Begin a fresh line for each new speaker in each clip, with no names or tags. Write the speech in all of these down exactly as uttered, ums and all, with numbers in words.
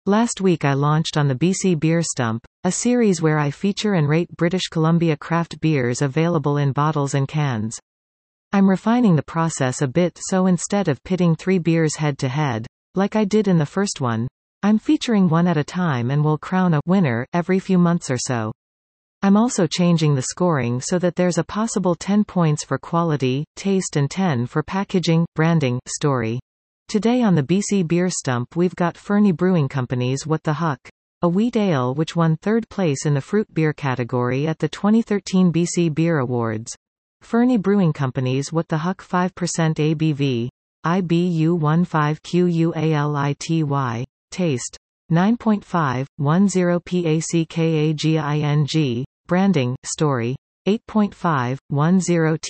Last week I launched on the B C Beer Stump, a series where I feature and rate British Columbia craft beers available in bottles and cans. I'm refining the process a bit, so instead of pitting three beers head to head, like I did in the first one, I'm featuring one at a time and will crown a winner every few months or so. I'm also changing the scoring so that there's a possible ten points for quality, taste and ten for packaging, branding, story. Today on the B C Beer Stump we've got Fernie Brewing Company's What the Huck, a wheat ale which won third place in the fruit beer category at the twenty thirteen B C Beer Awards. Fernie Brewing Company's What the Huck five percent A B V, I B U fifteen Q U A L I T Y, taste, nine point five, ten packaging, branding, story, eight point five, ten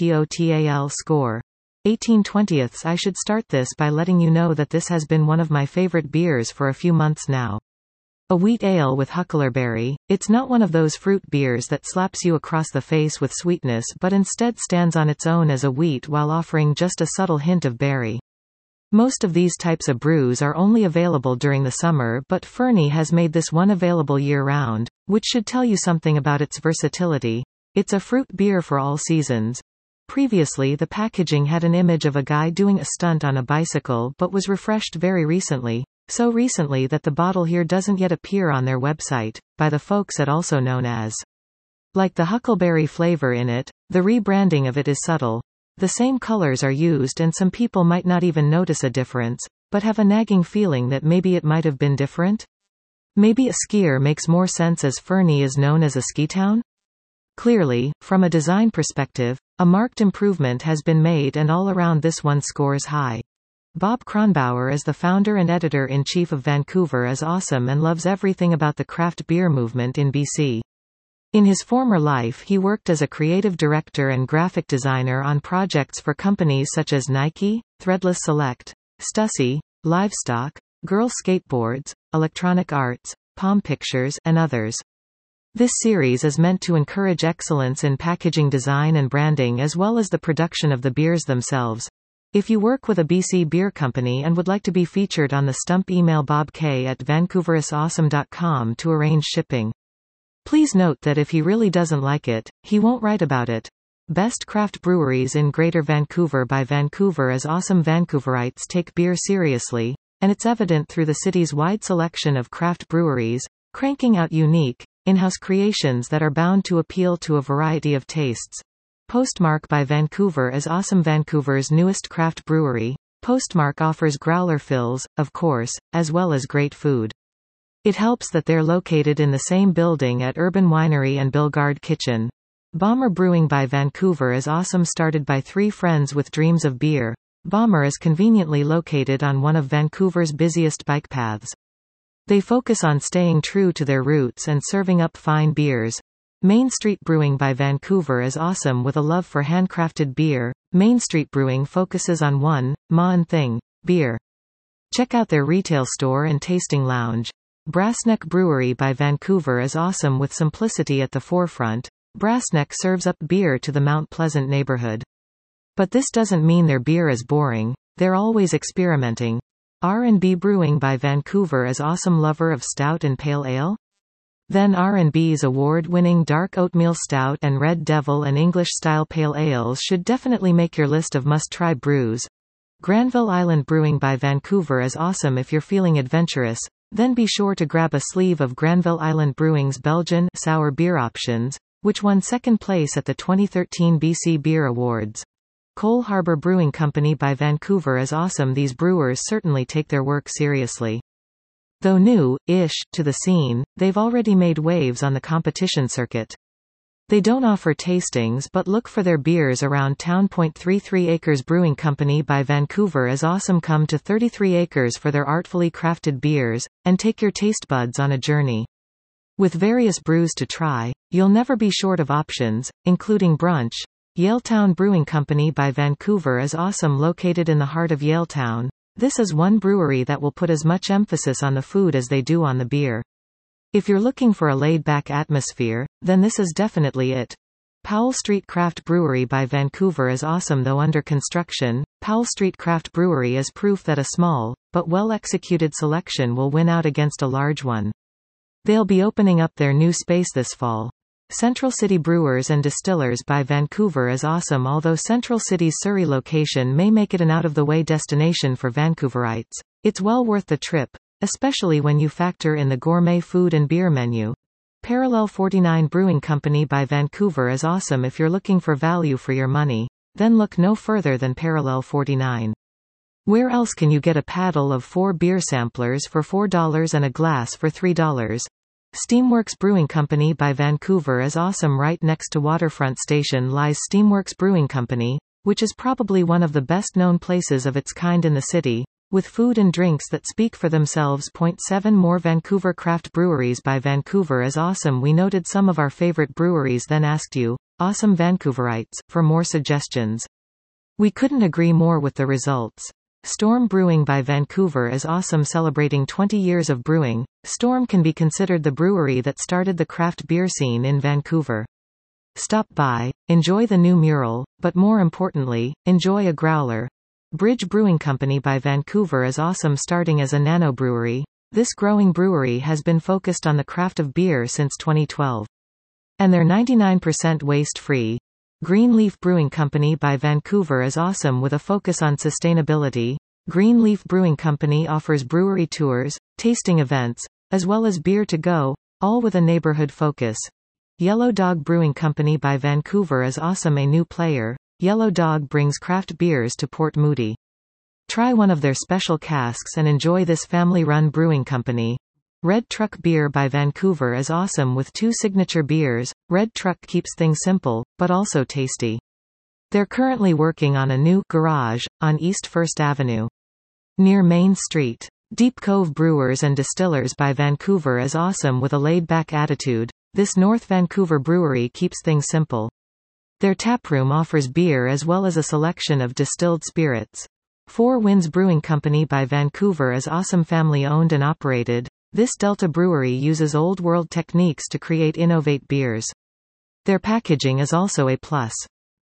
total score. eighteen twentieths. I should start this by letting you know that this has been one of my favorite beers for a few months now. A wheat ale with huckleberry, it's not one of those fruit beers that slaps you across the face with sweetness but instead stands on its own as a wheat while offering just a subtle hint of berry. Most of these types of brews are only available during the summer, but Fernie has made this one available year-round, which should tell you something about its versatility. It's a fruit beer for all seasons. Previously the packaging had an image of a guy doing a stunt on a bicycle but was refreshed very recently, so recently that the bottle here doesn't yet appear on their website, by the folks at Also Known As. Like the huckleberry flavor in it, the rebranding of it is subtle. The same colors are used and some people might not even notice a difference, but have a nagging feeling that maybe it might have been different? Maybe a skier makes more sense as Fernie is known as a ski town? Clearly, from a design perspective, a marked improvement has been made and all around this one scores high. Bob Kronbauer is the founder and editor-in-chief of Vancouver is Awesome and loves everything about the craft beer movement in B C. In his former life he worked as a creative director and graphic designer on projects for companies such as Nike, Threadless Select, Stussy, Livestock, Girl Skateboards, Electronic Arts, Palm Pictures, and others. This series is meant to encourage excellence in packaging design and branding as well as the production of the beers themselves. If you work with a B C beer company and would like to be featured on the Stump, email bob k at vancouver is awesome dot com to arrange shipping. Please note that if he really doesn't like it, he won't write about it. Best Craft Breweries in Greater Vancouver by Vancouver is Awesome. Vancouverites take beer seriously, and it's evident through the city's wide selection of craft breweries, cranking out unique, in-house creations that are bound to appeal to a variety of tastes. Postmark by Vancouver is Awesome. Vancouver's newest craft brewery, Postmark offers growler fills, of course, as well as great food. It helps that they're located in the same building at Urban Winery and Bilgard Kitchen. Bomber Brewing by Vancouver is Awesome. Started by three friends with dreams of beer, Bomber is conveniently located on one of Vancouver's busiest bike paths. They focus on staying true to their roots and serving up fine beers. Main Street Brewing by Vancouver is Awesome with a love for handcrafted beer. Main Street Brewing focuses on one, ma-and thing, beer. Check out their retail store and tasting lounge. Brassneck Brewery by Vancouver is Awesome with simplicity at the forefront. Brassneck serves up beer to the Mount Pleasant neighborhood. But this doesn't mean their beer is boring, they're always experimenting. R and B Brewing by Vancouver is Awesome. Lover of stout and pale ale? Then R and B's award-winning Dark Oatmeal Stout and Red Devil and English-style pale ales should definitely make your list of must-try brews. Granville Island Brewing by Vancouver is Awesome. If you're feeling adventurous, then be sure to grab a sleeve of Granville Island Brewing's Belgian sour beer options, which won second place at the twenty thirteen B C Beer Awards. Cole Harbour Brewing Company by Vancouver is Awesome. These brewers certainly take their work seriously. Though new-ish to the scene, they've already made waves on the competition circuit. They don't offer tastings but look for their beers around town. thirty-three Acres Brewing Company by Vancouver is Awesome. Come to thirty-three Acres for their artfully crafted beers, and take your taste buds on a journey. With various brews to try, you'll never be short of options, including brunch. Yaletown Brewing Company by Vancouver is Awesome. Located in the heart of Yaletown, this is one brewery that will put as much emphasis on the food as they do on the beer. If you're looking for a laid-back atmosphere, then this is definitely it. Powell Street Craft Brewery by Vancouver is Awesome. Though under construction, Powell Street Craft Brewery is proof that a small, but well-executed selection will win out against a large one. They'll be opening up their new space this fall. Central City Brewers and Distillers by Vancouver is awesome. Although Central City's Surrey location may make it an out-of-the-way destination for Vancouverites, it's well worth the trip, especially when you factor in the gourmet food and beer menu. Parallel forty-nine Brewing Company by Vancouver is awesome. If you're looking for value for your money, then look no further than Parallel forty-nine. Where else can you get a paddle of four beer samplers for four dollars and a glass for three dollars? Steamworks Brewing Company by Vancouver is awesome. Right next to Waterfront Station lies Steamworks Brewing Company, which is probably one of the best-known places of its kind in the city, with food and drinks that speak for themselves. Point seven More Vancouver Craft Breweries by Vancouver is awesome. We noted some of our favorite breweries, then asked you, awesome Vancouverites, for more suggestions. We couldn't agree more with the results. Storm Brewing by Vancouver is awesome. Celebrating twenty years of brewing, Storm can be considered the brewery that started the craft beer scene in Vancouver. Stop by, enjoy the new mural, but more importantly, enjoy a growler. Bridge Brewing Company by Vancouver is awesome. Starting as a nano brewery, this growing brewery has been focused on the craft of beer since twenty twelve. And they're ninety-nine percent waste-free. Greenleaf Brewing Company by Vancouver is awesome with a focus on sustainability. Greenleaf Brewing Company offers brewery tours, tasting events, as well as beer to go, all with a neighborhood focus. Yellow Dog Brewing Company by Vancouver is awesome. A new player, Yellow Dog brings craft beers to Port Moody. Try one of their special casks and enjoy this family-run brewing company. Red Truck Beer by Vancouver is awesome with two signature beers. Red Truck keeps things simple, but also tasty. They're currently working on a new garage on East First Avenue, near Main Street. Deep Cove Brewers and Distillers by Vancouver is awesome with a laid-back attitude. This North Vancouver brewery keeps things simple. Their taproom offers beer as well as a selection of distilled spirits. Four Winds Brewing Company by Vancouver is awesome. Family-owned and operated, this Delta brewery uses old-world techniques to create innovate beers. Their packaging is also a plus.